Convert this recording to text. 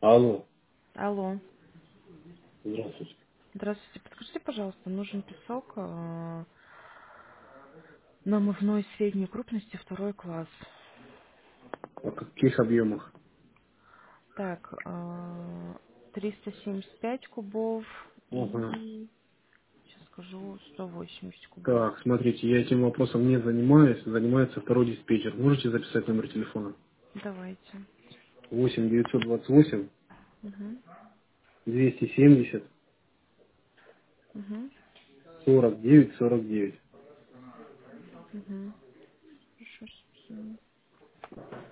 Алло, Алло. здравствуйте. Здравствуйте. Подскажите, пожалуйста, нужен песок намывной средней крупности, второй класс. О каких объемах? Так, 375 кубов Ага. и, сейчас скажу, 180 кубов. Так, смотрите, я этим вопросом не занимаюсь, занимается второй диспетчер. Можете записать номер телефона? Давайте. 8 928 Угу. 270 Угу. 49 49. Угу. Хорошо, спасибо.